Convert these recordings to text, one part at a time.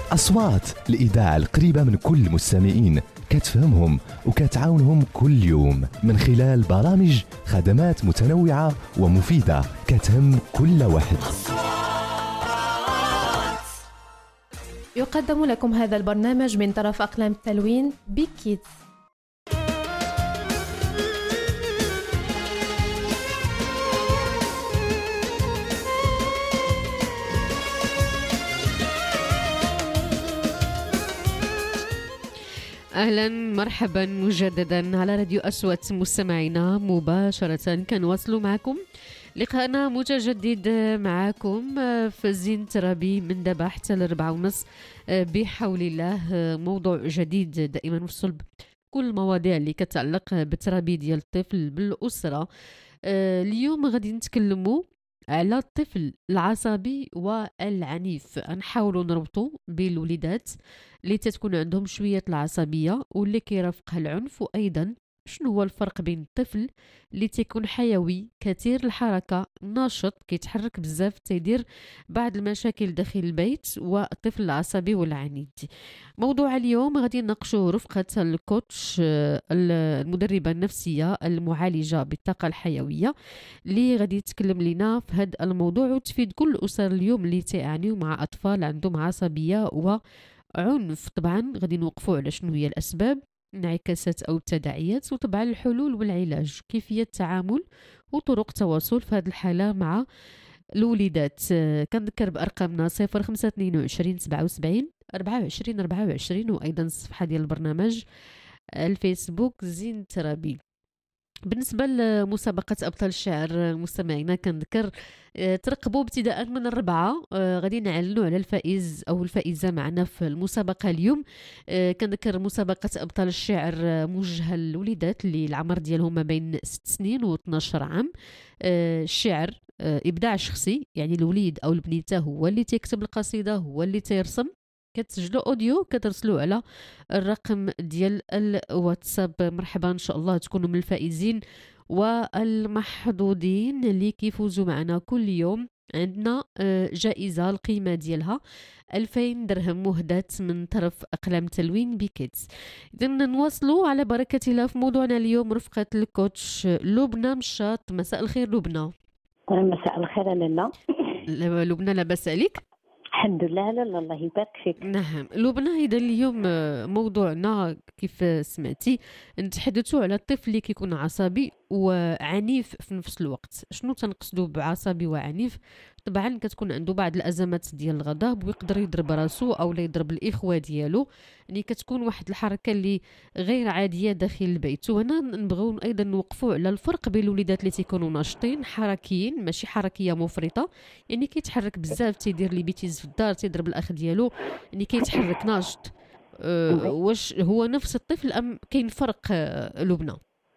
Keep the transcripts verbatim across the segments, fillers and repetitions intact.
أصوات الإذاعة القريبة من كل المستمعين، كتفهمهم وكتعاونهم كل يوم من خلال برامج خدمات متنوعة ومفيدة كتهم كل واحد. يقدم لكم هذا البرنامج من طرف أقلام التلوين بيك كيدز. أهلا مرحبا مجددا على راديو أصوات مستمعينا مباشرة. كنواصلوا معكم لقاءنا متجدد معكم في زين ترابي من دابا حتى الأربعة ونص بحول الله. موضوع جديد دائما في صلب كل المواضيع اللي كتعلق بالترابي ديال الطفل بالأسرة. اليوم غادي نتكلموا على الطفل العصبي والعنيف. نحاولوا نربطوا بين الوليدات اللي تتكون عندهم شوية العصبية واللي كيرافقها العنف، وأيضا شنو هو الفرق بين الطفل اللي تيكون حيوي كثير الحركة ناشط كيتحرك بزاف تيدير بعض المشاكل داخل البيت، والطفل العصبي والعنيد. موضوع اليوم غادي نناقشوه رفقة الكوتش المدربة النفسية المعالجة بالطاقة الحيوية اللي غادي تتكلم لنا في هذا الموضوع وتفيد كل الأسر اليوم اللي تعانيوا مع أطفال عندهم عصبية وعنف. طبعا غادي نوقفوا على شنو هي الأسباب، انعكاسات أو التداعيات، وطبعا الحلول والعلاج، كيفية التعامل وطرق التواصل في هذه الحالة مع الوليدات. كنذكر بأرقامنا صفر خمسة اثنين وعشرين سبعة وسبعين أربعة وعشرين أربعة وعشرين، وأيضا الصفحة ديال البرنامج الفيسبوك زين ترابي. بالنسبة لمسابقة أبطال الشعر مستمعينا كنذكر ترقبوا ابتداء من الربعة غادي نعلنوا على الفائز أو الفائزة معنا في المسابقة اليوم. كنذكر مسابقة أبطال الشعر موجهة للوليدات اللي العمر ديالهم ما بين ست سنين و اثناش عام. الشعر إبداع شخصي، يعني الوليد أو البنيته هو اللي تكتب القصيدة، هو اللي تيرسم. كتسجلوا اوديو كترسلوا على الرقم ديال الواتساب. مرحبا ان شاء الله تكونوا من الفائزين والمحظوظين اللي كيفوزوا معنا كل يوم. عندنا جائزة القيمة ديالها ألفين درهم مهداة من طرف أقلام تلوين بكيدز. إذا نواصلوا على بركة الله في موضوعنا اليوم رفقة الكوتش لبنى مشاط. مساء الخير لبنى. مساء الخير لاله. لبنى لاباس عليك؟ الحمد لله. لا لا الله يبارك فيك. نعم لبنى، إذا اليوم موضوعنا كيف سمعتي نتحدثوا على الطفل اللي كيكون عصبي وعنيف في نفس الوقت. شنو تنقصدوا بعصبي وعنيف؟ طبعا كتكون عنده بعض الازمات ديال الغضب ويقدر يضرب راسو او لا يضرب الاخوه ديالو، يعني كتكون واحد الحركه اللي غير عاديه داخل البيت. وهنا نبغيو ايضا نوقفوا على الفرق بين الوليدات اللي تيكونوا ناشطين حركيين، ماشي حركيه مفرطه، يعني كيتحرك بزاف تيدير لي بيتيز في الدار تيضرب الاخ ديالو، يعني كيتحرك ناشط. أه واش هو نفس الطفل ام كاين فرق أه لبنى؟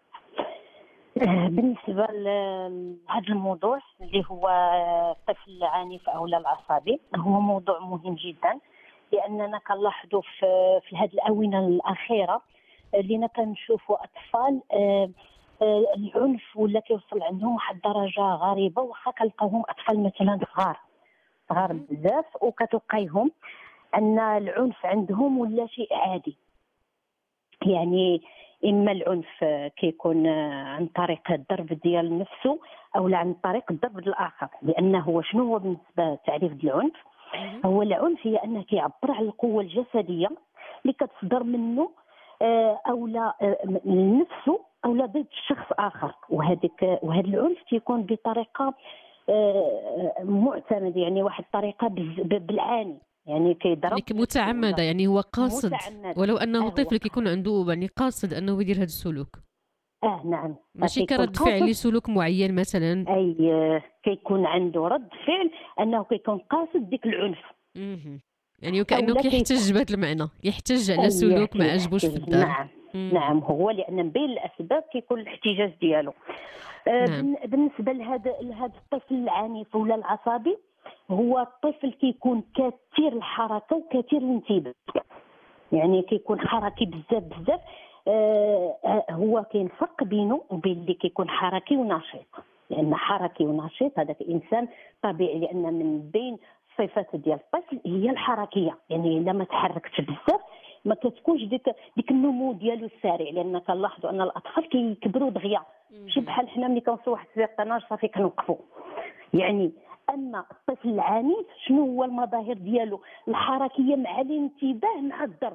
بالنسبه لهذا الموضوع اللي هو الطفل العنيف او العصبي، هو موضوع مهم جدا، لاننا كنلاحظوا في في هذه الاونه الاخيره اللي كنشوفوا اطفال العنف ولا كيوصل عندهم واحد الدرجه غريبه، واخا كنلقاوهم اطفال مثلا صغار صغار بزاف وكتلقايهم ان العنف عندهم ولا شيء عادي. يعني اما العنف كيكون عن طريق الضرب ديال نفسه او لا عن طريق الضرب الاخر. لانه هو شنو هو بالنسبه تعريف العنف؟ هو العنف هي انه كيعبر على القوه الجسديه اللي كتصدر منه او لا لنفسه او لا ضد شخص اخر، وهذيك وهذا العنف تيكون بطريقه معتمد، يعني واحد الطريقه بالعاني، يعني كيضرب يعني متعمده، يعني هو قاصد متعمد. ولو انه آه طفل كيكون عنده يعني قاصد انه يدير هذا السلوك. اه نعم، ماشي كرد فعل لسلوك معين مثلا. اي كيكون عنده رد فعل انه كيكون قاصد ديك العنف. اها يعني وكانه كيحتج بهذا المعنى، يحتج على سلوك ما عجبوش في الدار. نعم مم. نعم هو لان من بين الاسباب كيكون الاحتجاج ديالو. آه نعم. بالنسبه لهذا لهذا الطفل العنيف ولا العصبي، هو الطفل كيكون كثير الحركه وكثير الانتباه، يعني كيكون حركي بزاف بزاف. آه هو كاين فرق بينه وبين اللي كيكون حركي ونشيط، لان حركي ونشيط هذاك انسان طبيعي، لان من بين الصفات ديال الطفل هي الحركيه، يعني الا ما تحركتش بزاف ما كتكونش ديك ديك النمو ديالو السريع، لان كنلاحظوا ان الاطفال كيكبروا دغيا ماشي بحال حنا ملي كنوصلوا واحد السيرطاناج صافي كنوقفوا. يعني اما الطفل العنيف شنو هو المظاهر ديالو؟ الحركيه مع الانتباه مع الضرب،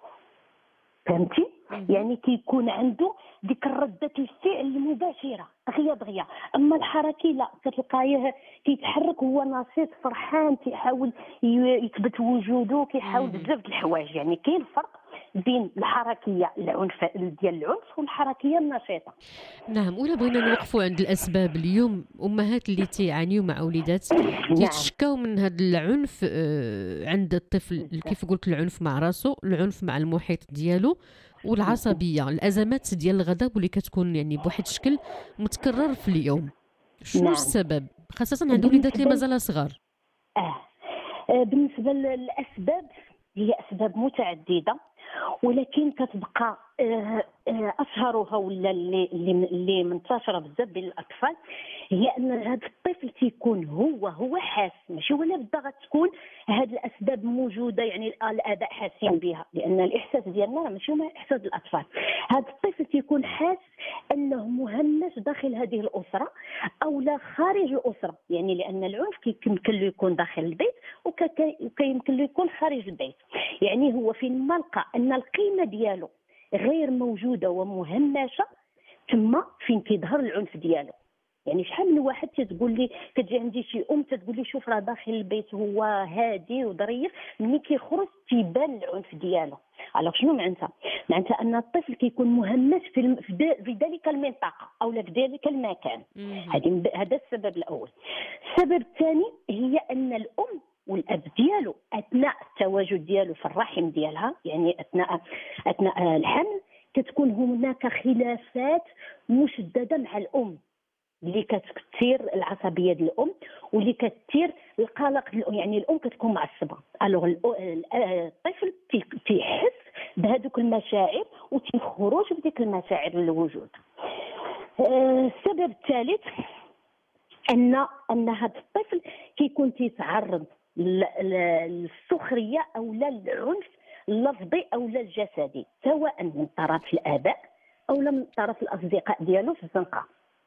فهمتي؟ يعني كيكون عنده ديك ردة الفعل المباشرة دغيا دغيا. اما الحركي لا، كتلقايه كيتحرك هو نشيط فرحان، كيحاول يثبت وجوده، كيحاول بزاف د الحوايج. يعني كاين فرق بين الحركيه العنف ديال العنف والحركيه النشيطه. نعم. ولا بغينا نوقفوا عند الاسباب، اليوم امهات اللي تيعانيو مع اوليدات تيتشكاو من هذا العنف آه، عند الطفل، كيف قلت العنف مع راسه، العنف مع المحيط ديالو، والعصبيه، الازمات ديال الغضب اللي كتكون يعني بواحد الشكل متكرر في اليوم. شنو نعم. السبب خاصه عند وليدات اللي مازال صغار؟ آه. آه بالنسبه للاسباب هي اسباب متعدده، ولكن كتبقى آه آه اشهرها ولا اللي اللي منتشره بزاف بين الاطفال هي ان هذا الطفل تيكون هو هو حاس، ماشي ولا بدا غتكون هذه الاسباب موجوده يعني الاباء حاسين بها، لان الاحساس ديالنا ماشي هو احساس الاطفال. هذا الطفل تيكون حاس انه مهمش داخل هذه الاسره او لا خارج الاسره، يعني لان العنف يمكن له يكون داخل البيت وكيمكن له يكون خارج البيت. يعني هو فين ما لقى ان القيمه ديالو غير موجوده ومهمشه تما فين كيظهر العنف ديالو. يعني شحال من واحد تتقول لي كتجي عندي شي ام تتقول لي شوف راه داخل البيت هو هادي وظريف، ملي كيخرج تيبان العنف ديالو. الوغ شنو معناتها؟ معناتها ان الطفل كيكون مهمش في في ذلك المنطقه او في ذلك المكان. هذا السبب الاول. السبب الثاني هي ان الام والاب ديالو اثناء التواجد ديالو في الرحم ديالها، يعني اثناء اثناء الحمل كتكون هناك خلافات مشدده مع الام اللي كتكثير العصبيه ديال الام واللي كتثير القلق ديال الام. يعني الام كتكون معصبه، الوغ الطفل تيحس بهذوك المشاعر وتيخرج بديك المشاعر للوجود. السبب الثالث ان ان هذا الطفل كيكون تيتعرض للسخريه او لا العنف اللفظي او لا الجسدي، سواء من طرف الاباء او من طرف الاصدقاء ديالو في الزنقه.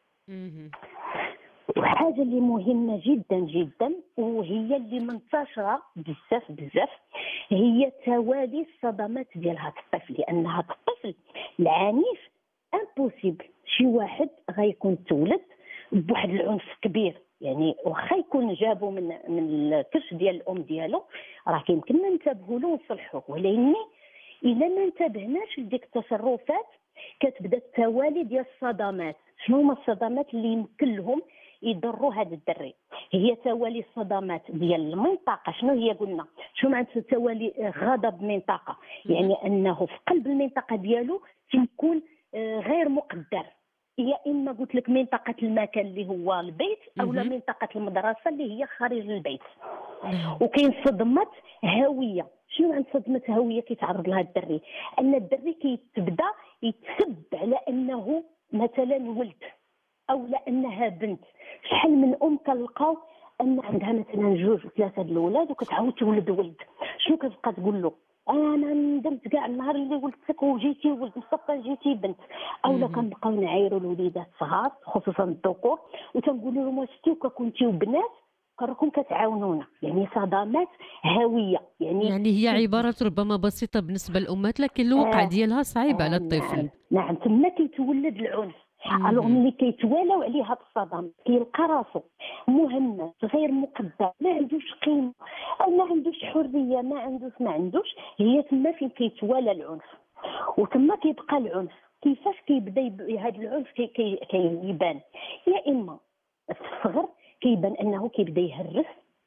وحاجه اللي مهمه جدا جدا وهي اللي منتشره بزاف بزاف هي توالي الصدمات ديال هذا الطفل، لان هذا الطفل العنيف امبوسيبل شي واحد غيكون تولد بواحد العنف كبير. يعني واخا يكون جابو من من الكرش ديال الام ديالو راه كيمكننا ننتبهوا له ونصلحوه، ولكن الا ما انتبهناش لديك التصرفات كتبدا التوالي ديال الصدمات. شنو هما الصدمات اللي يمكن لهم يضروا هذا الدري؟ هي توالي الصدمات ديال المنطقه. شنو هي؟ قلنا شنو معناتها توالي غضب منطقه؟ يعني انه في قلب المنطقه ديالو تيكون غير مقدر، يا اما قلت لك منطقه المكان اللي هو البيت او لا منطقه المدرسه اللي هي خارج البيت. وكاين صدمه هويه. شنو معنى صدمه هويه كيتعرض لها الدري؟ ان الدري كيتبدا يتسب على انه مثلا ولد او لا انها بنت. شحال من ام كنلقاو ان عندها مثلا جوج ثلاثه د الاولاد وكتعاود تولد ولد، شنو كتبقى تقول له؟ انا ندمت كاع النهار اللي ولدتك وجيتي ولد مصطفى جيتي بنت. او لا كنبقاو نعايروا الوليدات الصغار خصوصا الذكور وتنقولوا لهم واش كنتيو كنتيو بنات راكم كتعاونونا. يعني صدمات هويه. يعني يعني هي عباره ربما بسيطه بالنسبه للامهات لكن الواقع آه ديالها صعيب آه على الطفل. نعم, نعم. تما كيتولد العنف. الو ملي كيتوالاو عليه هاد الصدمه كيلقى راسو مهمش غير مقدر، ما عندوش قيمه، ما عندوش حريه، ما عندوش ما عندوش هي تما فين كيتوالى العنف وتما كيبقى العنف. كيفاش كيبدا هذا العنف كي كي كيبان؟ يا اما في الصغر كيبان انه كيبدا يهرس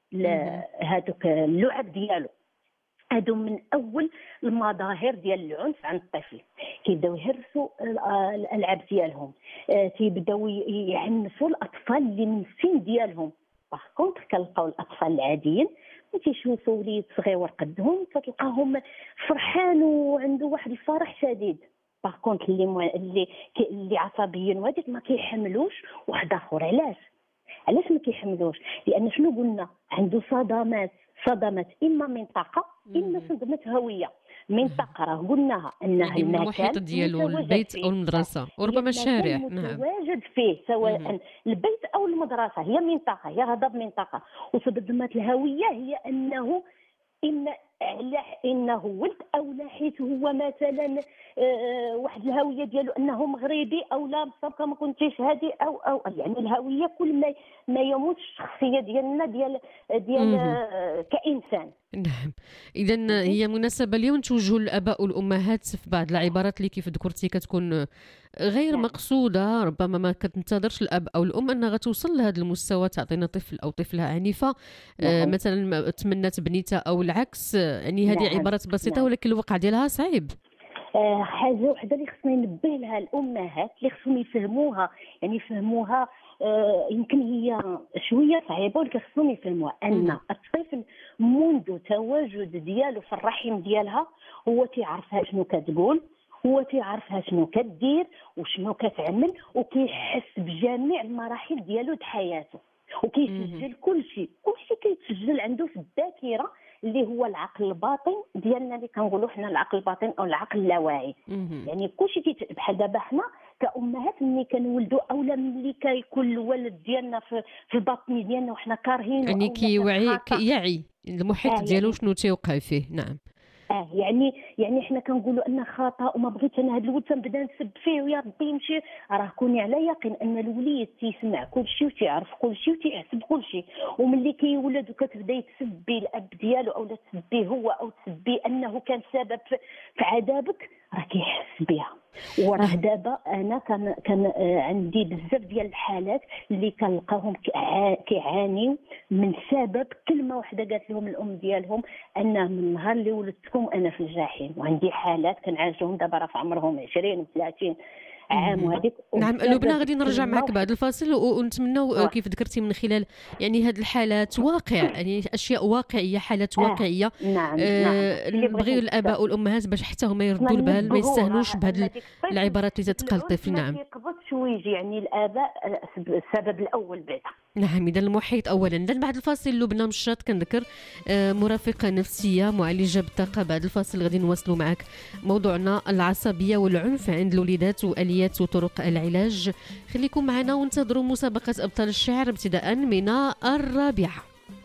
هذوك اللعب ديالو. هادو من اول المظاهر ديال العنف عند الطفل. كيبداو يهرسوا الالعاب ديالهم، كيبداو يعنفوا الاطفال اللي من السن ديالهم. باغ كونطخ كنلقاو الاطفال العاديين ملي كيشوفوا وليد صغير قدهم كتلقاهم فرحان وعنده واحد الفرح شديد. باغ كونطخ اللي اللي اللي عصبيين وهذيك ما كيحملوش واحد اخر. علاش؟ علاش ما كيحملوش؟ لان شنو قلنا؟ عنده صدمات صدمات اما منطقه اما صدمات هويه. منطقه راه قلناها انها يعني من المحيط المكان ديالو، المتواجد البيت فيه. او المدرسه هي وربما الشارع. المكان نعم. المتواجد فيه سواء البيت او المدرسه، هي منطقه، هي غضب منطقه. وصدمات الهويه هي انه إن انه ولد او لا حيت هو مثلا آه واحد الهويه ديالو انه مغربي او لا بصفه ما كنتيش هادي او او يعني الهويه كل ما ما يموت الشخصيه ديالنا ديال ديال آه كانسان. نعم. اذا هي مناسبه اليوم توجهوا للاباء والامهات في بعض العبارات اللي كيف ذكرتي كتكون غير نعم. مقصوده، ربما ما كتنتظرش الاب او الام انها غتوصل لهذا المستوى تعطينا طفل او طفله عنيفه. نعم. آه مثلا تمنات بنيتها او العكس، يعني هذه نعم. عبارات بسيطه نعم. ولكن الوقع ديالها صعيب. آه حاجه وحده اللي خصنا ننبه لها الامهات اللي خصهم يفهموها، يعني يفهموها آه يمكن هي شويه صعيبه ولكن خصهم يفهموها ان م. الطفل منذ تواجد ديالو في الرحم ديالها هو تيعرفها شنو كتقول، هو تيعرفها شنو كدير وشنو كتعمل، وكيحس بجميع المراحل ديالو د حياته وكيسجل كل شيء. كل شيء كيتسجل عنده في الذاكره اللي هو العقل الباطن ديالنا اللي كنقولوا حنا العقل الباطن او العقل اللاواعي. يعني كلشي كيت بحال دابا حنا كأمهات ملي كنولدوا اولا ملي كيكون الولد ديالنا في في البطن ديالنا وحنا كارهين يعني كيوعي كيعي المحيط آه ديالو يعني شنو تيوقع فيه. نعم. اه يعني يعني حنا كنقولوا ان خطا وما بغيتش انا هذا الولد تنبدا نسب فيه ويا ربي يمشي. راه كوني على يقين ان الوليد تيسمع كل شيء وتيعرف كل شيء وتيحسب كل شيء، وملي كيولد وكتبدا يتسبي الاب ديالو او لا تسبيه هو او تسبيه انه كان سبب في عذابك راه كيحس بها. وراه دابا انا كان كان عندي بزاف ديال الحالات اللي كنلقاهم كيعانيو من سبب كلمه واحده قالت لهم الام ديالهم ان من نهار اللي ولدتكم انا في الجحيم. وعندي حالات كنعالجهم دابا راه في عمرهم عشرين وثلاثين عام وهذيك. نعم لبنى غادي نرجع معك بعد الفاصل ونتمنوا كيف ذكرتي من خلال يعني هذه الحالات واقع، يعني اشياء واقعيه، حالات واقعيه. آه. نعم. آه نعم. نبغيو الاباء والامهات باش حتى هما يردوا البال، ما يستهنوش بهذه العبارات اللي تتقال الطفل. نعم. ما يقبضش ويجي يعني الاباء السبب الاول بعدا. نعم. اذا المحيط اولا. اذا بعد الفاصل لبنى مشات كنذكر آه مرافقه نفسيه معالجه بالطاقه. بعد الفاصل غادي نواصلوا معك موضوعنا العصبيه والعنف عند الوليدات واليات وطرق العلاج. خليكم معنا وانتظروا مسابقه ابطال الشعر ابتداء من الرابعه.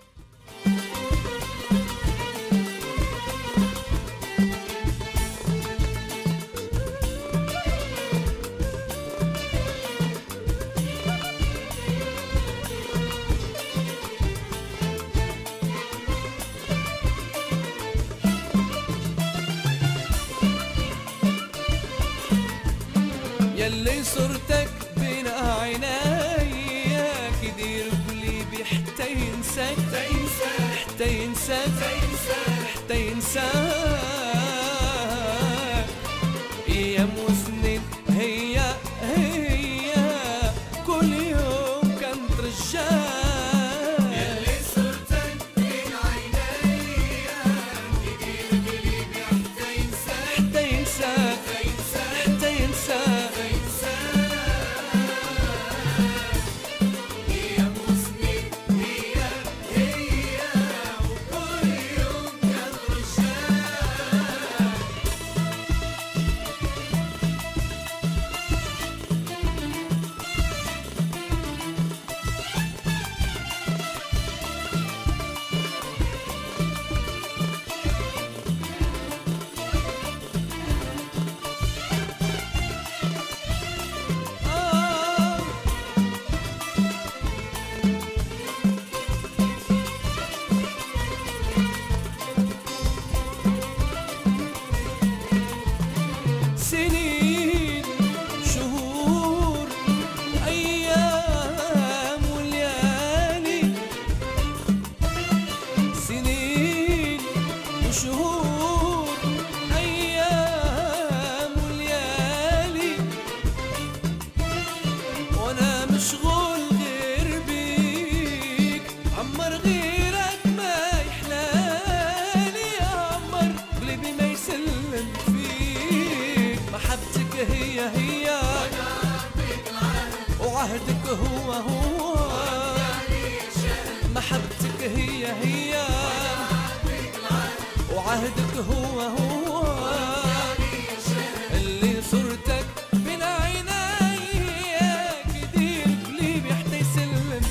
يلي صورتك بين عينيا كدير قلبي حتى ينساك حتى ينساك حتى ينساك. ايام وسنين هي هي كل يوم كنترجاك. يلي صورتك بين عينيا كدير قلبي حتى ينساك حتى ينساك حتى ينساك. وعهدك هو هو اللي صورتك بين عينيك يدير قلبي حتى يسلم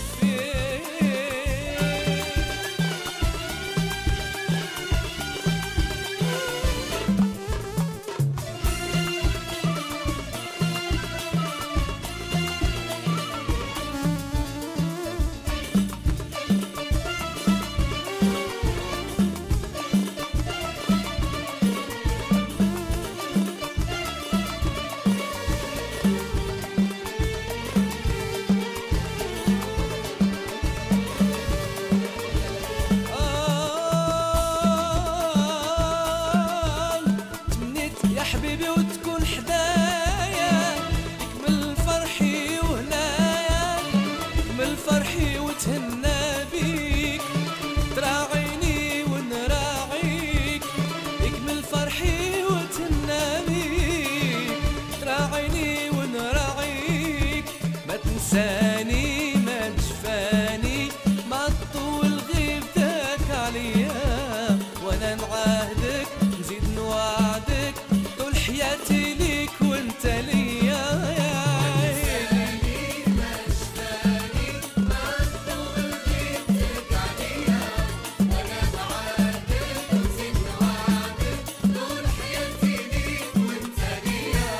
حبيبي وتكون حدايا يكمل فرحي وهنايا يكمل فرحي وتهنى بيك تراعيني ونراعيك يكمل فرحي وتهنى بيك تراعيني ونراعيك ما تنساني ما تجفاني ما تطول غيبتك عليا وانا نعاهدك نزيد نوعدك حياتي ليك وانت ليا يا عيني ما شفاني ما تطول غيبتك عليا وانا بعادك نزيد نوعدك طول حياتي ليك وانت ليا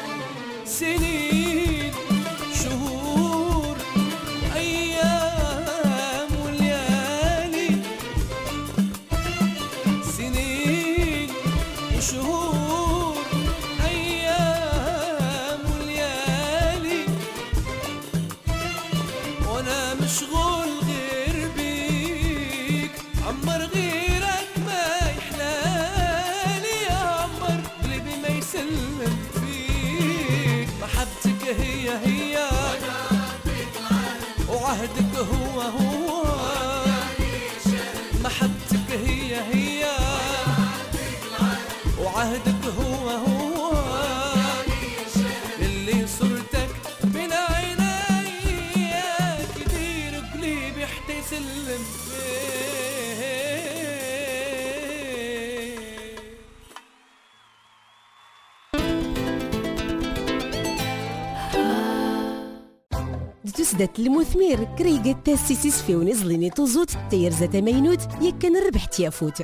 سنين شهور ايام وليالي سنين وشهور مشغول غير بيك عمر غيرك ما يحلالي عمر قلبي ما يسلم فيك محبتك هي هي وعهدك هو هو محبتك هي هي وعهدك هو هو اللي صورتك بين عينيك سلم تسدت المثمير كريقة تاسيسيس في ونزليني توزوت تير زتا مينوت يكن الربح تيافوت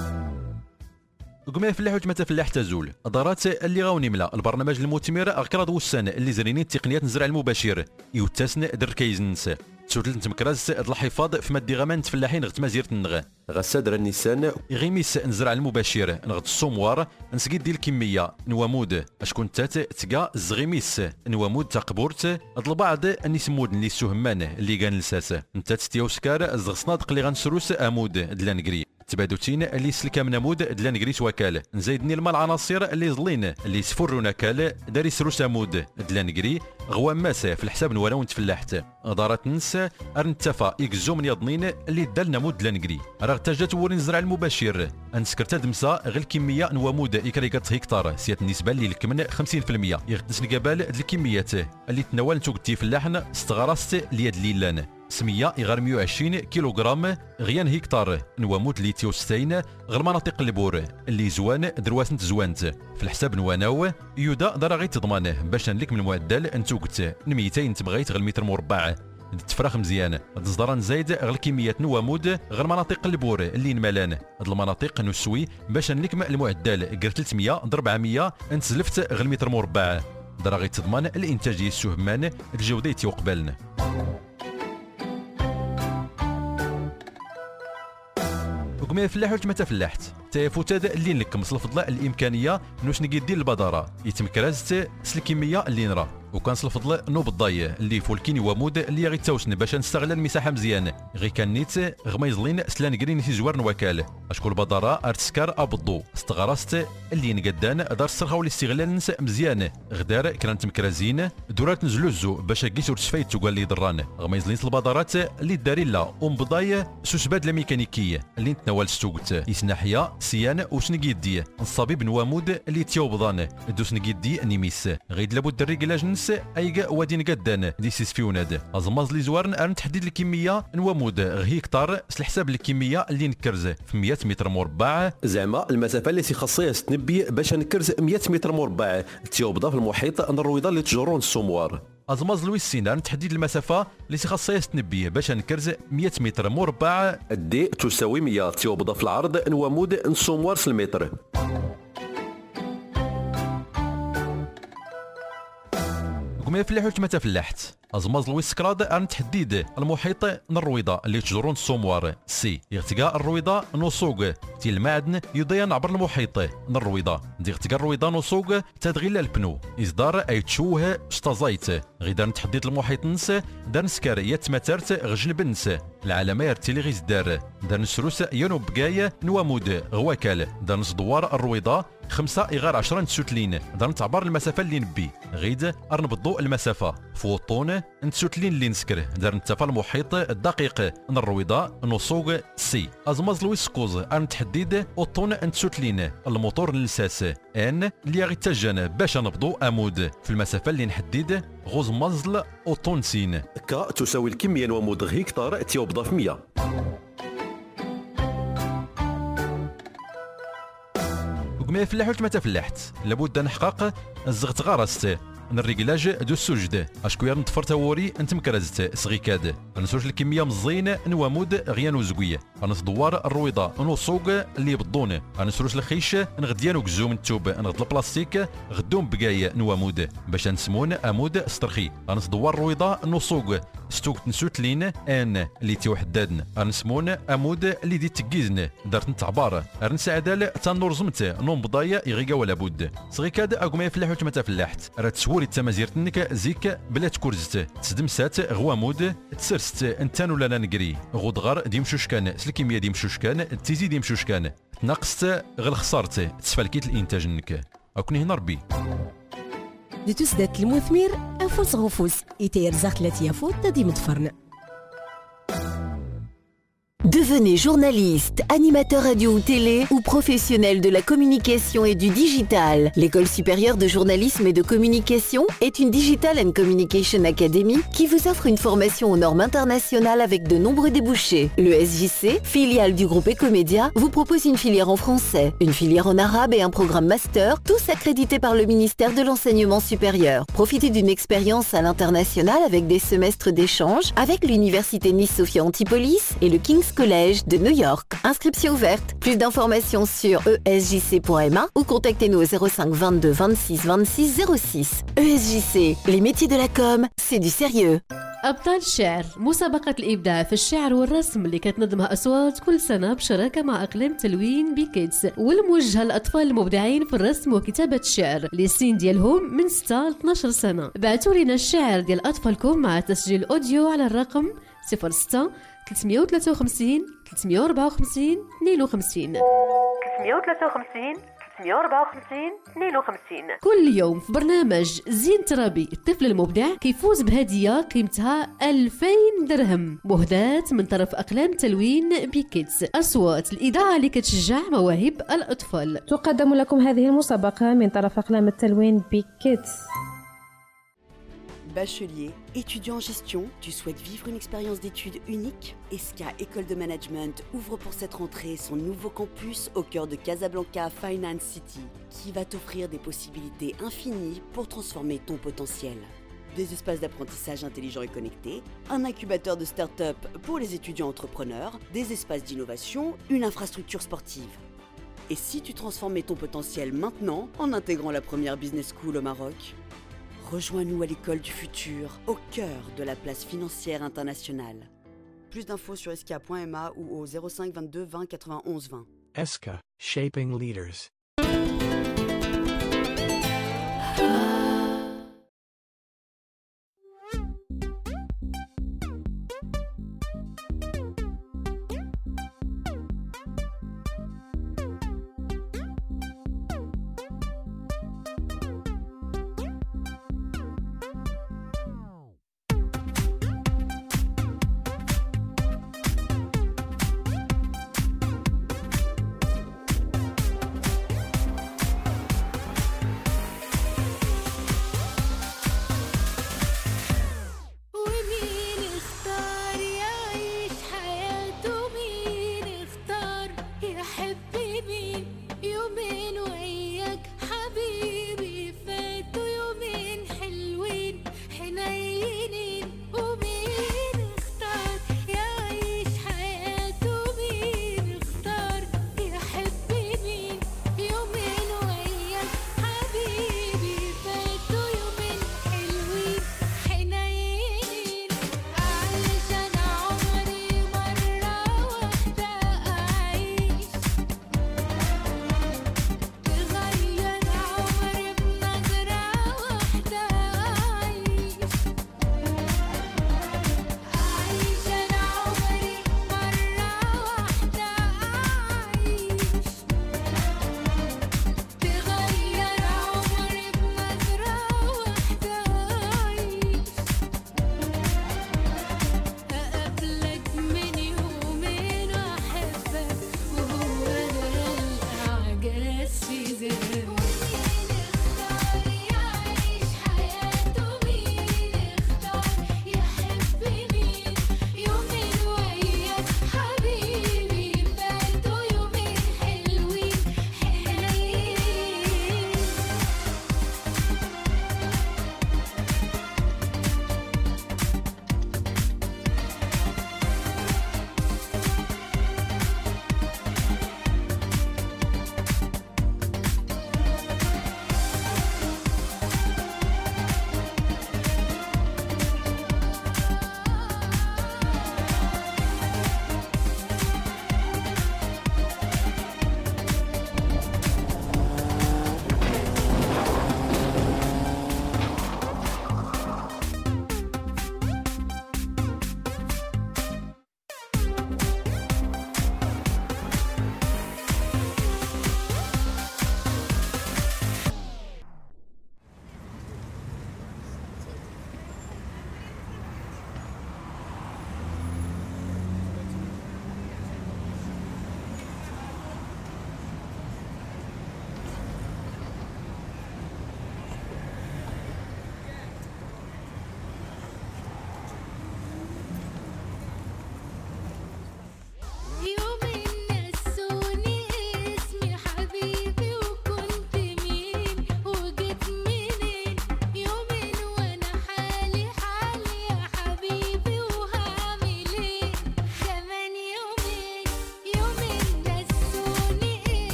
قمنا فلاح وتمتا فلاح تزول دارات اللي غاوني ملا البرنامج المثمر اغكراد والسنه اللي زريني تقنيات نزرع المباشر يوتاسن دركايز نسا تسوتل تمكراز الحفاظ في مادي غمان تفلاحين غت مازيرت النغ غسادر النيسان غيميس نزرع المباشر نغت الصوموار نسقيد ديال الكميه نوامود اشكون تات تقا الزغيميس نوامود تقبورت البعض النسمود اللي سهمان اللي كان لساس انت تيوسكار الزغصنادق اللي غنسروس امود دلانكري تبادوتين اللي سلكا من امود دلانكريس وكال نزايدني المال عناصر اللي زلين اللي سفرونا كال داري سروس امود دلانكري غوام ماسا في الحساب نوانا ونتفلاحت دارات نس ارنتفا يكزو من يضنين اللي دال نمود دلانكري راه تجات ورين زرع المباشر انسكرتا دمسا غير الكميه نوامود يكريكات هكتار سيات النسبه اللي لكمن خمسين بالمية يغدس نقابل الكميات اللي تناول توقتي في اللحن استغراست ليد ليلان سمية غير مية وعشرين كيلوغرام غيان هكتار نوامود اللي تيوستين غير مناطق البور اللي زوان درواسنت زوانت في الحساب نواناو يودا دار غي تضمانه باش نلك من المعدل انتوقت ميتين تبغيت غير المتر مربع تفرخ مزيان تصدران زايد غير كميات نوامود غير مناطق البور اللي نمالان هاد المناطق نسوي باش نلكم المعدل غير ثلاثمية ضرب أربعمية انتزلفت غير المتر مربع دار غي تضمن الانتاجيه السهمان الجوده تيوقبلن وكما فلاح ولا متى فلاحت تيفوت هذا اللي نلكم الفضله الامكانيه نوش نقي دير البداره يتمكراز الكميه اللي نرى وكان الفضل نوب الضاي اللي فولكيني ومود اللي غي تاوسن باش نستغل المساحه مزيان غي كان نيت غما يزلين سلان كرين في زوار نوكال اشكون البداره ارتسكار ابضو استغرست اللي نقدان دار السرخه والاستغلال نس مزيان غدار كانت مكرازين دورات نزلوزو باش كيسور تفايت تقال لي ضران غما يزلين البدارات اللي داريلا ام بضاي سوسباد لا ميكانيكيه اللي نتناول السوقت يسناحيا سيان وسنقيدي الصبيب نوامود اللي تيوبضان دوس نقيدي نيميس غيد لابد الرجلاج نس ايغا وادين قدان دي سيس فيوناد ازماز لي زوارن ارن تحديد الكميه نوامود غي هكتار سلحساب الكميه اللي نكرز في مية متر مربع زعما المسافه اللي خاصها تنبي باش نكرز مية متر مربع تيوبدا في المحيط الرويضه اللي تجرون السموار ازماز لويس سينان تحديد المسافه اللي خاصها تنبي باش نكرز مية متر مربع دي تساوي مية تيوبدا في العرض نوامود نسموار المتر قمي فلاحوت متى فلاحت ازماز لويس سكراد ان تحديد المحيط الرويضه اللي تجرون السموار سي يغتقى الرويضه نصوق تي المعدن يضيان عبر المحيط الرويضه دي اغتقى الرويضه نصوق تدغيل البنو اصدار اي تشوه شتازايت غير تحديد المحيط نس دار نسكر يتمترت غجن بنس العلامه تيلي غيز دار دار نسروس ينو بقايه نوامود غواكال دار نصدوار الرويضه خمسة إغار عشرة نتسوتلين دار نتعبر المسافة اللي نبي غيد أرنبضو المسافة فوطون نتسوتلين اللي نسكر دار نتفا المحيط الدقيق الرويضة نصوغ سي أزماز لويس سكوز أرن تحديد أوطون نتسوتلين الموتور نلساس ان اللي غيتجن باش نبضو أمود في المسافة اللي نحدد غوز مزل أوطون سين كا تساوي الكمية نوامود هكتار تيوبضا في مية وكما فلاحوت ما تفلحت لابد نحقق الزغت غارست الريكلاج دو السجد اشكوير نطفر تاوري انت مكرزت صغيكاد نسوش الكميه مزين نوامود غيان وزقويه غنصدوار الرويضه نوصوق اللي يبضون غنسروش الخيش نغديان وكزوم التوب نغد البلاستيك غدوم بقاي نوامود باش نسمون امود استرخي غنصدوار الرويضه نوصوق ستوك نسوتلين ان اللي توحدادن غنسمون امود اللي دي تكيزن دارت نتعبار غنساعدال تنورزمت نوم بضايا يغيقا ولا بد صغيكاد اكما فلاحوت ما تفلحت راه تسوري تمازيرتنك زيك بلا تكورزت تسدمسات غوامود تسرست انتان ولا نقري غودغار ديمشوش كان سلكيميا ديمشوش كان تيزي ديمشوش كان تناقصت غير خسرت تسفلكيت الانتاج نك اكوني هنا ربي دي تسدات المثمر أفوس غفوس إتير زغتلات يافوت تدي متفرن. Devenez journaliste, animateur radio ou télé ou professionnel de la communication et du digital. L'École supérieure de journalisme et de communication est une Digital and Communication Academy qui vous offre une formation aux normes internationales avec de nombreux débouchés. Le S J C, filiale du groupe Ecomédia, vous propose une filière en français, une filière en arabe et un programme master, tous accrédités par le ministère de l'Enseignement supérieur. Profitez d'une expérience à l'international avec des semestres d'échange avec l'Université Nice-Sophia Antipolis et le King's Collège de New York. Inscription ouverte. Plus d'informations sur e s j c point m a ou contactez-nous au zéro cinq vingt-deux vingt-six vingt-six zéro six. E S J C, les métiers de la com, c'est du sérieux. أبطال الشعر مسابقة الإبداع في الشعر والرسم اللي كتنظمها أصوات كل سنة بشراكة مع أقلام تلوين بيكيدز والموجهة للأطفال المبدعين في الرسم وكتابة الشعر للسن ديالهم من ستة ل اثناش سنة. بعتوا لنا الشعر ديال أطفالكم مع تسجيل أوديو على الرقم صفر ستة ثلاثمية وثلاثة وخمسين ثلاثمية وأربعة وخمسين اثنين وخمسين ثلاثمية وثلاثة وخمسين ثلاثمية وأربعة وخمسين اثنين وخمسين. كل يوم في برنامج زين ترابي الطفل المبدع كيفوز بهدية قيمتها ألفين درهم مهداة من طرف أقلام تلوين بيكيدز أصوات الإذاعة اللي كتشجع مواهب الأطفال. تقدم لكم هذه المسابقة من طرف أقلام التلوين بيكيدز. Bachelier, étudiant en gestion, tu souhaites vivre une expérience d'études unique? E S C A École de Management ouvre pour cette rentrée son nouveau campus au cœur de Casablanca Finance City, qui va t'offrir des possibilités infinies pour transformer ton potentiel. Des espaces d'apprentissage intelligents et connectés, un incubateur de start-up pour les étudiants entrepreneurs, des espaces d'innovation, une infrastructure sportive. Et si tu transformais ton potentiel maintenant en intégrant la première business school au Maroc? Rejoins-nous à l'école du futur, au cœur de la place financière internationale. Plus d'infos sur esca point m a ou au zéro cinq vingt-deux vingt quatre-vingt-onze vingt. E S C A, Shaping Leaders.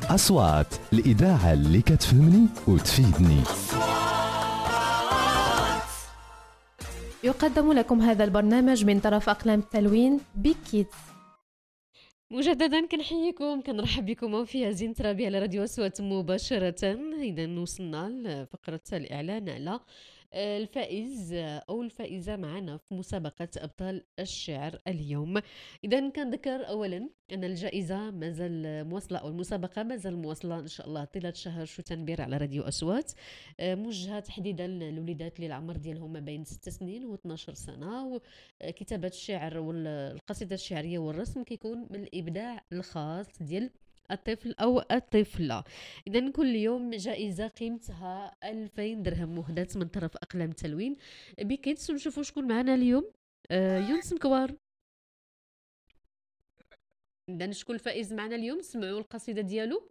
أصوات الإذاعة اللي كتفهمني وتفيدني. يقدم لكم هذا البرنامج من طرف أقلام التلوين بكيتس. مجددا كنحييكم كنرحب بكم في زين ترابي على راديو أصوات مباشرة. إذا وصلنا لفقرة الإعلان على الفائز أو الفائزة معنا في مسابقة أبطال الشعر اليوم. إذا كنذكر أولا أن الجائزة مازال مواصلة أو المسابقة مازال مواصلة إن شاء الله طيلة شهر شتنبر على راديو أصوات، موجهة تحديدا للوليدات اللي العمر ديالهم ما بين ست سنين و اثناش سنة. وكتابة الشعر والقصيدة الشعرية والرسم كيكون من الإبداع الخاص ديال الطفل أو الطفلة. إذن كل يوم جائزة قيمتها ألفين درهم مهداة من طرف أقلام التلوين بكيتس. ونشوفوا شكون معنا اليوم. آه يونس مكوار. إذن شكون الفائز معنا اليوم؟ سمعوا القصيدة ديالو.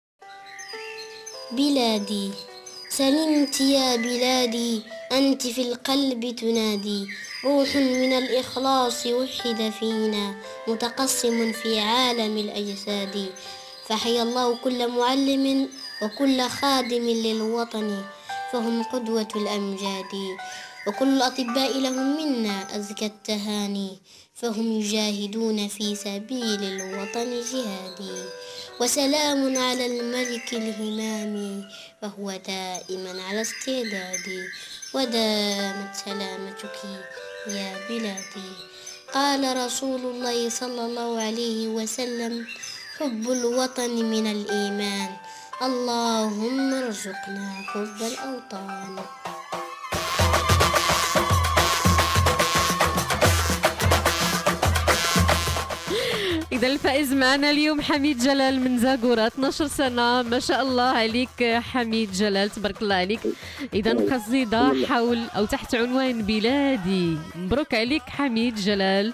بلادي سلمت يا بلادي أنت في القلب تنادي، روح من الإخلاص وحد فينا متقسم في عالم الأجساد. فحيا الله كل معلم وكل خادم للوطن، فهم قدوة الأمجاد. وكل الأطباء لهم منا أزكى التهاني، فهم يجاهدون في سبيل الوطن جهادي. وسلام على الملك الهمام، فهو دائما على استعداد، ودامت سلامتك يا بلادي. قال رسول الله صلى الله عليه وسلم: حب الوطن من الإيمان، اللهم ارزقنا حب الأوطان. إذا الفائز معنا اليوم حميد جلال من زاغورة، اثناش سنة. ما شاء الله عليك حميد جلال، تبارك الله عليك. إذا قصيدة حول أو تحت عنوان بلادي. مبروك عليك حميد جلال.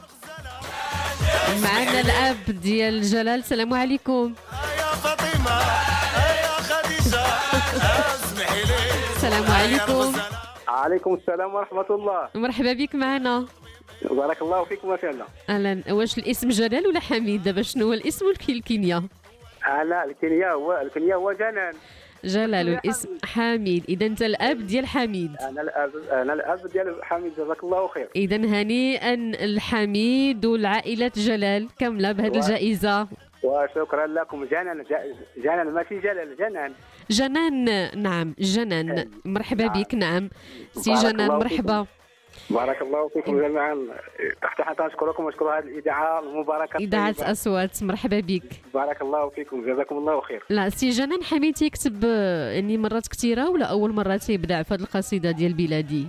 معنا الأب ديال جلال. السلام عليكم. يا فاطمة يا خديجة اسمحي لي. السلام عليكم. عليكم السلام ورحمة الله. مرحبا بك معنا. بارك الله فيكم ما شاء الله. أهلا. واش الاسم جلال ولا حميد؟ دابا شنو هو الاسم والكنية؟ لا الكنية هو الكنية هو جنان. جلال الاسم حميد. إذا أنت الأب ديال حميد. أنا الأب أنا الأب ديال حميد، جزاك الله خير. إذا هنيئا الحميد والعائلة جلال كاملة بهذه الجائزة. وشكرا لكم. جنان جنان ماشي جلال، جنان جنان. نعم جنان. مرحبا بك. نعم سي جنان مرحبا. بارك الله فيكم جميعا. تحت حتى نشكركم ونشكر هذه الإذاعة المباركة إذاعة أصوات. مرحبا بك. بارك الله فيكم جزاكم الله خير. لا سي جنان حميد تيكتب يعني مرات كثيرة ولا أول مرة تيبدع في هذه القصيدة ديال بلادي؟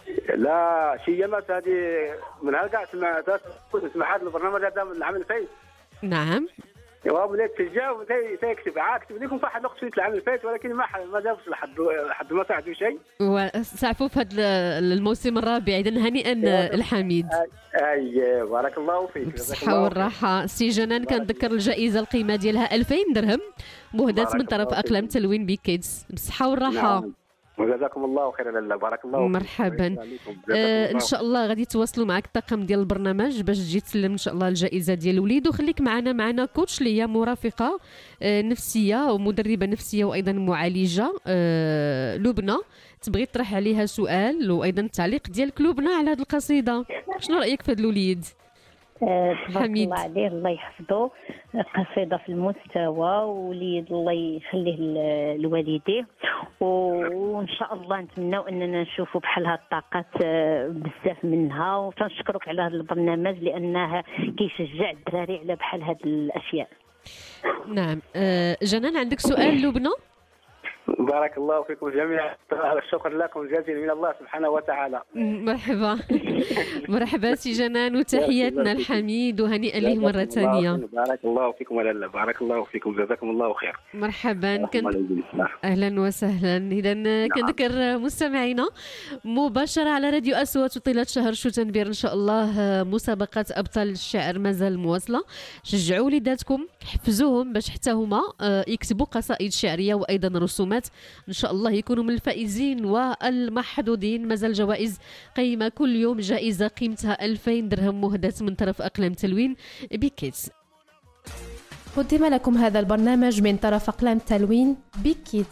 لا شي يامات هذه من هكا سمعت سمع هذا البرنامج هذا من العام الفايت. نعم. ايوا بدات تجاوب تيكتب عاد كتب لكم في واحد الوقت في العام الفايت، ولكن ما ما جابش لحد لحد ما ساعدوا شيء. وسعفوا في هذا الموسم الرابع. اذا هنيئا الحميد. اي بارك الله فيك. بالصحة والراحة. سي جنان كنذكر الجائزة القيمة ديالها ألفين درهم مهداة من طرف أقلام تلوين بكيدز. بالصحة والراحة. نعم. وجزاكم الله خيرا لاله. بارك الله. مرحبا. آه ان شاء الله غادي يتواصلوا معك الطاقم ديال البرنامج باش تجي تسلم ان شاء الله الجائزه ديال الوليد. وخليك معنا معنا كوتش اللي هي مرافقه آه نفسيه ومدربه نفسيه وايضا معالجه آه لبنى. تبغي تطرح عليها سؤال وايضا التعليق ديالك لبنى على هذه القصيده. شنو رايك في هذا الوليد؟ حميد الله عليه الله يحفظه. قصيدة في المستوى، وليد الله يخليه لوالديه، وان شاء الله نتمناو اننا نشوفوا بحال هاد الطاقات بزاف منها. وتنشكرك على هذا البرنامج لانه كيشجع الدراري على بحال هاد الاشياء. نعم. أه جنان عندك سؤال لبنى؟ بارك الله فيكم جميعا. الشكر لكم جزيلا من الله سبحانه وتعالى. مرحبا. مرحبا سي جنان وتحياتنا الحميد وهنيئا له مرة ثانية. بارك الله فيكم لاله. بارك الله فيكم جزاكم الله خير. مرحبا. كن... أهلا وسهلا. إذا كنذكر مستمعينا مباشرة على راديو أصوات وطيلة شهر شتنبر إن شاء الله مسابقة أبطال الشعر مازال مواصلة. شجعوا وليداتكم حفزوهم باش حتى هما يكتبوا قصائد شعرية وأيضا رسومات إن شاء الله يكونوا من الفائزين والمحظوظين. مازال جوائز قيمة كل يوم جائزة قيمتها ألفين درهم مهداة من طرف أقلام تلوين بكيتس. قدم لكم هذا البرنامج من طرف أقلام تلوين بيكيت.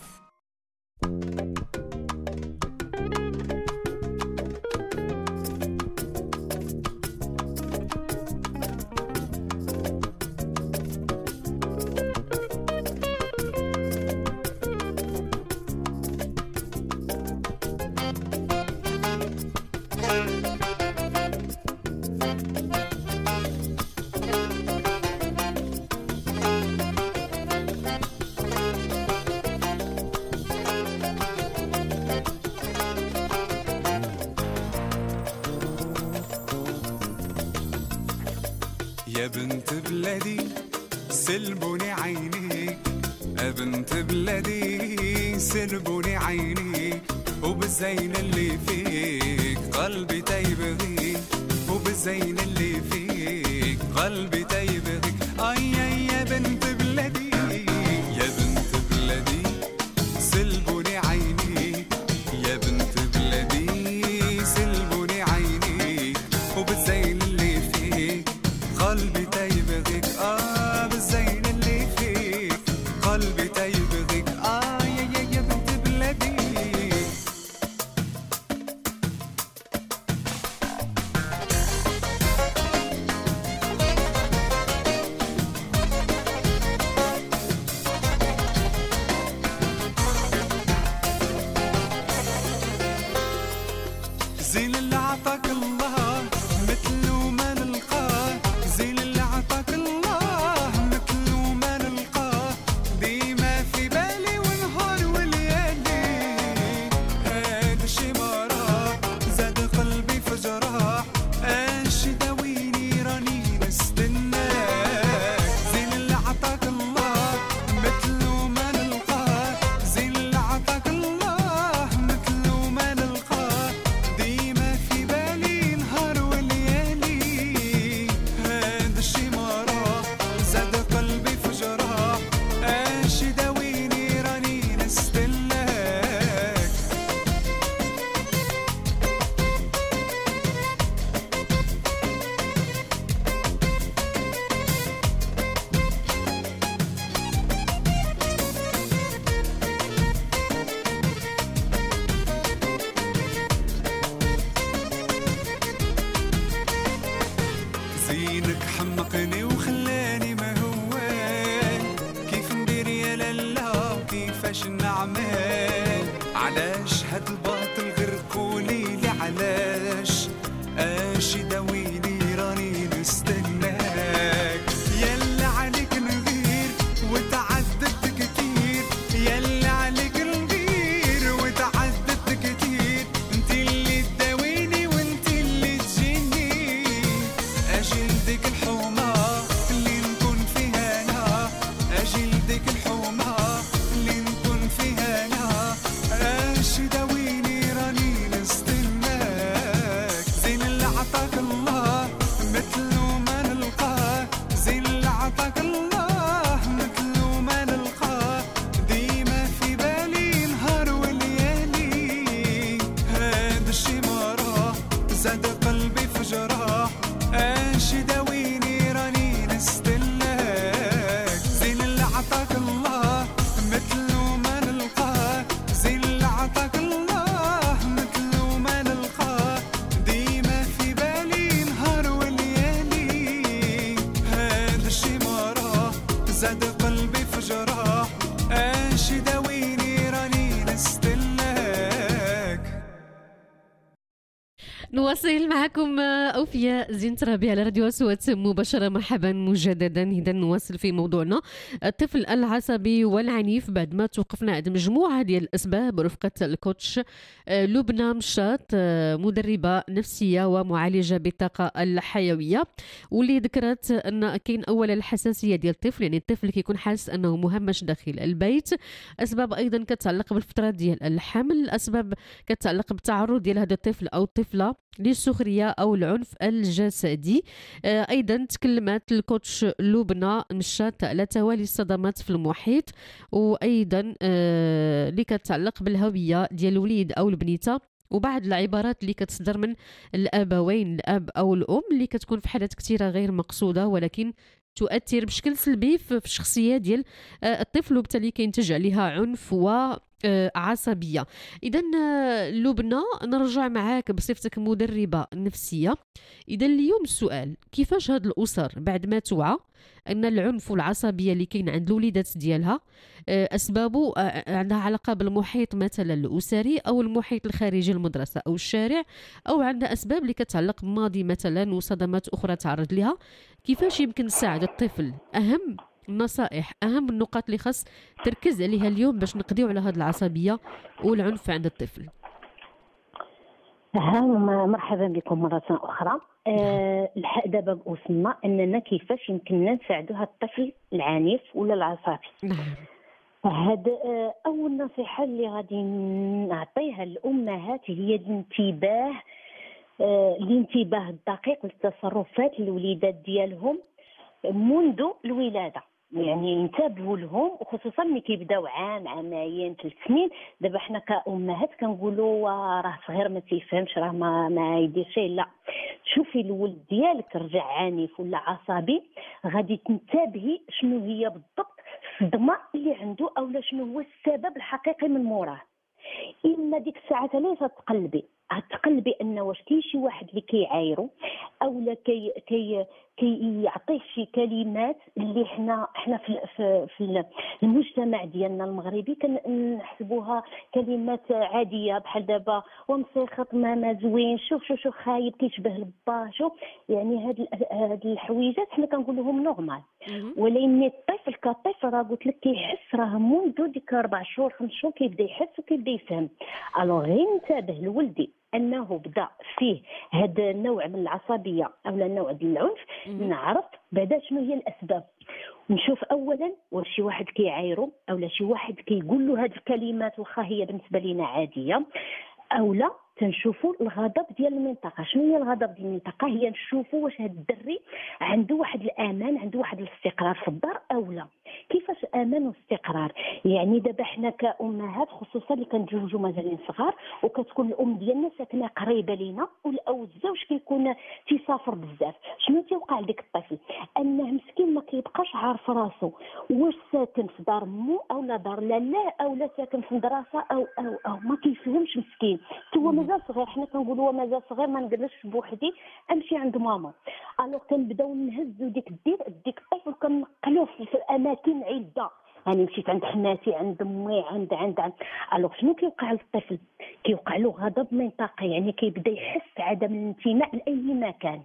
يا بنت بلادي سلبوني عينيك، يا بنت بلادي سلبوني عينيك، وبالزين اللي فيك قلبي تيبغيك، وبالزين اللي فيك قلبي تيبغيك. اي يا بنت بلادي يا بنت بلادي سلبوني عينيك، يا بنت بلادي سلبوني عينيك، وبالزين اللي فيك قلبي تيبغيك. اه بالزين اللي فيك قلبي تيبغيك. اه يا يا يا بنت بلادي. زين اللي عطاك الله مثله ما نلقاه، زين اللي عطاك الله مثله ما نلقاه، ديما في بالي ونهار وليالي، هذا الشي ما راه زاد قلبي في جراح، اش داويني راني نستناك. زين اللي عطاك الله مثله ما نلقاه، زين اللي عطاك الله مثله ما نلقاه، ديما في بالي نهار وليالي، هذا الشي ما راه زاد قلبي في جراح، اش داويني راني نستناك. زينك حمقني وخلاني ما هوان، كيف ندير يا لالا كيفاش نعمل، علاش هاد الباطل غير قوليلي علاش، اش داويني راني نستناك. يلا عليك نغير وتعددت كتير، يلا عليك نغير وتعددت كتير، انت اللي تداويني وانت اللي تجيني، اجل ديك الحومة اللي نكون فيها انا، اجل ديك الحومة اللي نكون فيها انا، اش داويني راني نستناك. زين اللي عطاك الله مثله ما نلقاه، زين اللي عطاك الله مثله ما نلقاه، ديما في بالي نهار وليالي، هذا الشي ما راه زاد قلبي في جراح، اش داويني راني نستناك. زين اللي عطاك الله مثله ما نلقاه، زين اللي عطاك الله مثله ما نلقاه، ديما في بالي نهار وليالي، هذا الشي ما راه زاد قلبي في جراح، اش داويني راني نستناك. نواصل معكم أوفياء زين ترابي على راديو أصوات مباشرة. مرحبا مجددا. إذا نواصل في موضوعنا الطفل العصبي والعنيف، بعد ما توقفنا عند مجموعة ديال الأسباب رفقة الكوتش لبنى مشاط، مدربة نفسية ومعالجة بالطاقة الحيوية، واللي ذكرت أن كاين أولا الحساسية ديال الطفل، يعني الطفل كيكون حاسس أنه مهمش داخل البيت. أسباب أيضا كتعلق بالفترة ديال الحمل، أسباب كتعلق بالتعرض ديال هذا الطفل أو الطفلة للسخرية أو العنف الجسدي. آه أيضا تكلمت الكوتش لبنى مشات على توالي الصدمات في المحيط، وأيضا آه اللي كتعلق بالهوية ديال الوليد أو البنيته، وبعض العبارات اللي كتصدر من الأبوين الأب أو الأم اللي كتكون في حالات كثيرة غير مقصودة ولكن تؤثر بشكل سلبي في الشخصيه ديال الطفل، وبالتالي كينتج عليها عنف و عصبيه. اذا لبنى نرجع معاك بصفتك مدربه نفسيه. اذا اليوم السؤال، كيفاش هاد الاسر بعد ما توعى ان العنف والعصبيه اللي كاين عند الوليدات ديالها اسبابه عندها علاقه بالمحيط مثلا الاسري او المحيط الخارجي المدرسه او الشارع، او عندها اسباب اللي كتعلق بماضي مثلا وصدمات اخرى تعرض لها، كيفاش يمكن نساعد الطفل؟ اهم النصائح، اهم النقاط اللي خاص تركز عليها اليوم باش نقضيو على هذه العصبيه والعنف عند الطفل. مرحبا بكم مرة أخرى. أه الحق دابا وصلنا أننا كيفاش يمكننا نساعدوا هذا الطفل العنيف ولا العصبي. نعم. هاد أه أول نصيحة اللي غادي نعطيها للأمهات هي الانتباه، أه الانتباه الدقيق لتصرفات الوليدات ديالهم منذ الولادة. يعني ينتبهوا لهم، وخصوصا ملي كيبداو عام عامين ثلاث سنين. دابا حنا كأمهات كنقولوا راه صغير ما تيفهمش، راه ما ما يدير شيء. لا، شوفي الولد ديالك رجع عنيف ولا عصبي، غادي تنتبهي شنو هي بالضبط الصدمه اللي عنده، اولا شنو هو السبب الحقيقي من موراه. اما ديك الساعه ليش تقلبي تقلبي ان واش كاين شي واحد اللي كيعايرو، اولا كي كي كيعطيه شي كلمات اللي حنا حنا في في, في المجتمع ديالنا المغربي كنحسبوها كلمات عاديه، بحال دابا ومسيخط ما زوين، شوف شوف شوف خايب كيشبه لباه، شوف يعني هاد هاد الحويجات حنا كنقولوهم نورمال. ولكن الطفل كطفل راه قلت لك كيحس، راه منذ ديك أربع شهور خمس شهور كيبدا يحس وكيبدا يفهم. الوغ غير ننتبه لولدي انه بدا فيه هذا النوع من العصبيه او النوع ديال العنف، نعرف بعدا شنو هي الاسباب. نشوف اولا واش شي واحد كيعايرو اولا شي واحد كيقول له هذه الكلمات واخا هي بالنسبه لنا عاديه، او لا تنشوفوا الغضب ديال المنطقه. شنو هي الغضب ديال المنطقه؟ هي نشوفوا واش هذا الدري عنده واحد الامان، عنده واحد الاستقرار في الدار او لا. كيفاش امان واستقرار؟ يعني دابا حنا كامهات خصوصا اللي كنتزوجوا مازالين صغار وكتكون الام ديالنا ساكنه قريبه لينا، او الزوج كيكون تيسافر بزاف، شنو تيوقع لديك الطفل؟ انه مسكين ما كيبقاش عارف راسو واش ساكن في دار مو او لا دار لالا او لا ساكن في مدرسه او او او ما كيفهمش مسكين. هو مازال صغير، حنا كنقولوا هو مازال صغير ما نقدرش بوحدي امشي عند ماما. الوغ كنبداو نهزوا ديك الدير ديك الطفل كنقلوه في اماكن عده. يعني مشيت عند حماتي، عند امي، عند عند عند الوغ شنو كيوقع للطفل؟ كيوقع له غضب منطقي، يعني كيبدا يحس عدم الانتماء لاي مكان.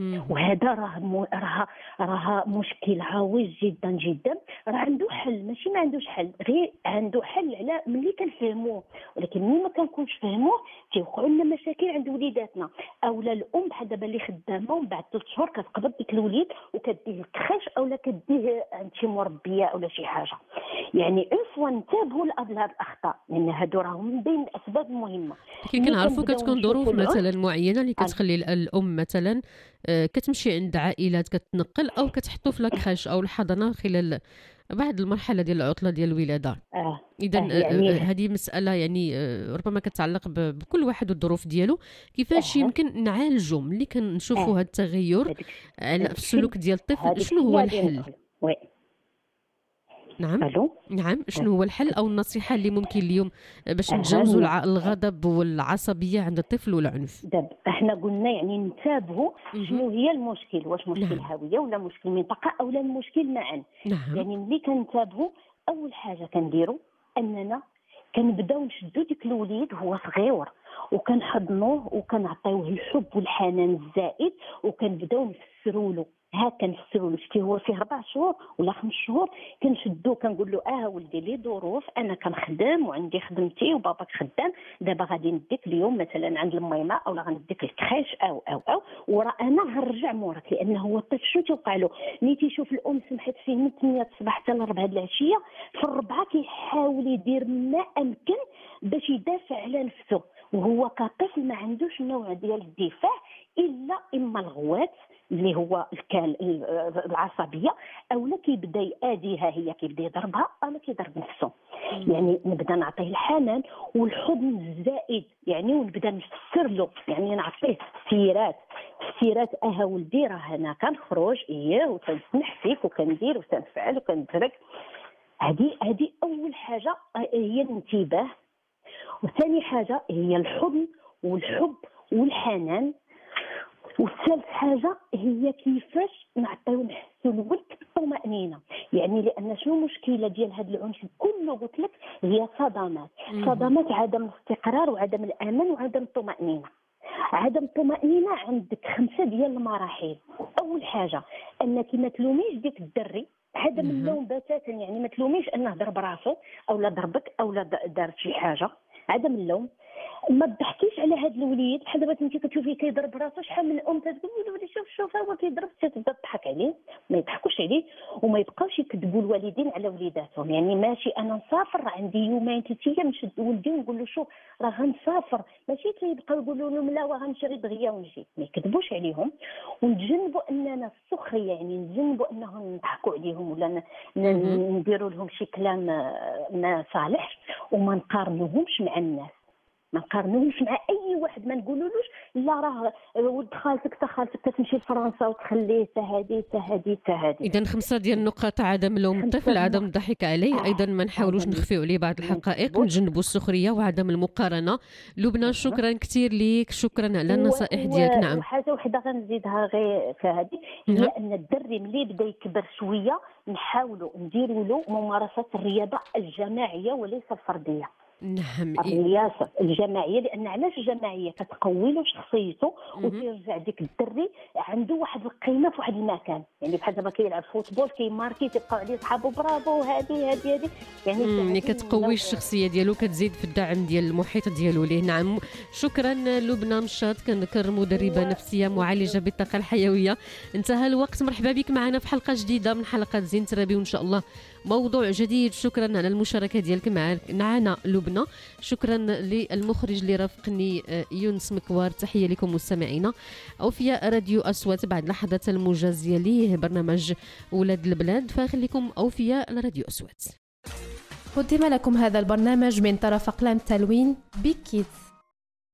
وهذا راه مو راه راه مشكل عويص جدا جدا. راه عنده حل، ماشي ما عندوش حل، غير عنده حل على ملي كنفهموه. ولكن ملي ما كنكونش فهموه تيوقعوا لنا مشاكل عند وليداتنا. اولا الام بحال دابا اللي خدامه ومن بعد ثلاث شهور كتقبض ديك الوليد وكديه للكريش اولا كديه عند شي مربيه اولا شي حاجه. يعني اون فوا ننتبهوا لهاد الاخطاء، لان هادو راهم من بين الاسباب المهمه. كي كنعرفوا كتكون ظروف مثلا معينه اللي كتخلي الام مثلا كتمشي عند عائلات كتنقل او كتحطو في لاكريش او الحضانه خلال بعد المرحله ديال العطله ديال الولاده. آه. اذا آه يعني هذه مساله يعني ربما كتعلق بكل واحد والظروف ديالو. كيفاش آه. يمكن نعالجوا ملي كنشوفوا هذا آه. التغير على في السلوك ديال الطفل؟ شنو هو الحل؟ وي. نعم ألو؟ نعم شنو هو الحل او النصيحه اللي ممكن اليوم باش نتجاوزوا الع... الغضب والعصبيه عند الطفل والعنف؟ دابا احنا قلنا يعني نتابعوا شنو هي المشكل، واش مشكل نعم. هويه ولا مشكل منطقه اولا المشكل معا. نعم. يعني ملي كنتابعوا اول حاجه كنديروا اننا كنبداو نشدوا ديك الوليد هو صغير وكنحضنوه وكنعطيوه الحب والحنان الزائد وكنبداو نفسروا له. ها كنفسروا له شتي هو فيه ربع شهور ولا خمس شهور، كنشدو كنقول له اه ولدي لي ظروف انا كنخدم وعندي خدمتي وباباك خدام، دابا غادي نديك اليوم مثلا عند الميمه اولا غنديك الكريش او او او وراه انا غنرجع موراك. لانه هو الطفل شنو توقع له ملي تيشوف الام سمحت فيه من ثمانية الصباح حتى لربعة د العشيه، في الربعه كيحاول يدير ما امكن باش يدافع على نفسه، وهو كطفل ما عندوش نوع ديال الدفاع الا اما الغوات اللي هو الكال العصبيه اولا كيبدا يأذيها هي كيبدا يضربها اولا كيضرب نفسه. يعني نبدا نعطيه الحنان والحضن الزائد، يعني ونبدا نفسر له، يعني نعطيه سيرات تفسيرات اها ولدي راه انا كنخرج اياه وتنسمح فيك وكندير وتنفعل وكندرك. هذه هذه اول حاجه هي الانتباه. وثاني حاجه هي الحضن والحب والحنان. والثالث حاجه هي كيفاش نعطيو نحسوا الولد بالطمانينه. يعني لان شنو المشكله ديال هذا العنف كله قلت لك هي صدمات صدمات عدم الاستقرار وعدم الامان وعدم الطمانينه. عدم الطمانينه عندك خمسه ديال المراحل. اول حاجه انك ما تلوميش ديك الدري، عدم اللوم بتاتا، يعني ما تلوميش انه ضرب راسو او لا ضربك او لا دار شي حاجه. عدم اللوم. ما تضحكيش على هذا الوليد بحال دابا انت كتشوفيه كيضرب راسو، شحال من ام تقول له شوف شوف هو كيضرب، تبدا تضحك عليه. ما يضحكوش عليه وما يبقاوش يكذبوا الوالدين على وليداتهم. يعني ماشي انا نسافر عندي يومين ثلاث ايام نشد ولدي ونقول له شوف راه غنسافر، ماشي كيبقاو يقولوا لهم لا وغنشري دغيا ونجي. ما يكذبوش عليهم ونتجنبوا اننا السخريه، يعني نتجنبوا انهم نضحكوا عليهم ولا نديروا لهم شي كلام ما صالحش، وما نقارنوهمش مع الناس. ما نقارنوش مع اي واحد، ما نقولولوش لا راه ولد خالتك تا خالتك تمشي لفرنسا وتخليه تا هادي تا هادي تا هادي. اذا خمسه ديال النقاط: عدم لوم الطفل، عدم الضحك عليه، ايضا ما نحاولوش نخفيو عليه بعض الحقائق، نجنبوا السخريه وعدم المقارنه. لبنى شكرا كثير ليك، شكرا على النصائح ديالك. نعم، وحاجه وحده غنزيدها غير في هذه هي نعم. ان الدري ملي بدا يكبر شويه نحاولوا نديروا له ممارسه الرياضه الجماعيه وليس الفرديه. نعم، الرياضه الجماعيه، لان علاش الجماعيه كتقوي له شخصيته وكيرجع ديك الدري عنده واحد القيمه في واحد المكان. يعني بحال دابا كيلعب فوتبول كيماركي تبقى عليه صحابو برافو هذه هذه هذه، يعني ملي كتقوي الشخصيه ديالو كتزيد في الدعم ديال المحيط ديالو ليه. نعم، شكرا لبنى مشاط، كنذكر مدربه نفسيه معالجه بالطاقه الحيويه. انتهى الوقت، مرحبا بك معنا في حلقه جديده من حلقات زين ترابي، وان شاء الله موضوع جديد. شكرا على المشاركه ديالك معنا لبنى. شكرا للمخرج اللي رافقني يونس مكوار. تحيه لكم مستمعينا. اوفياء راديو اصوات، بعد لحظات الموجز يليه برنامج ولاد البلاد، فخليكم اوفياء لراديو اصوات. قدم لكم هذا البرنامج من طرف اقلام تلوين بيك كيدز.